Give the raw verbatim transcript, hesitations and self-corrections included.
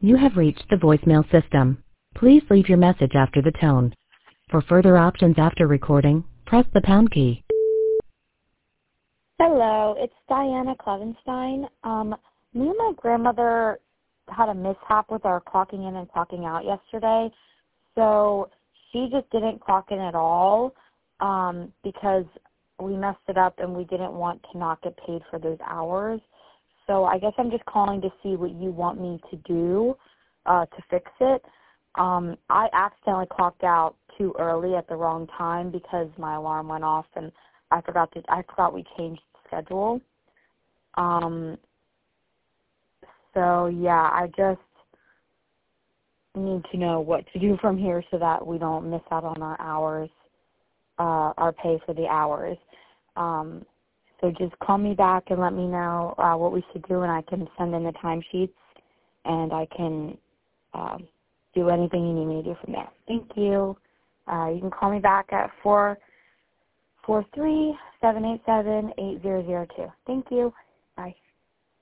You have reached the voicemail system. Please leave your message after the tone. For further options after recording, press the pound key. Hello, it's Diana Clevenstein. Um, me and my grandmother had a mishap with our clocking in and clocking out yesterday, so she just didn't clock in at all um, because we messed it up and we didn't want to not get paid for those hours. So I guess I'm just calling to see what you want me to do uh, to fix it. Um, I accidentally clocked out too early at the wrong time because my alarm went off and I forgot to. I forgot we changed the schedule. Um. So yeah, I just need to know what to do from here so that we don't miss out on our hours, uh, our pay for the hours. Um. So just call me back and let me know uh, what we should do, and I can send in the timesheets, and I can uh, do anything you need me to do from there. Thank you. Uh, you can call me back at four four three seven eight seven eight zero zero two. Thank you. Bye.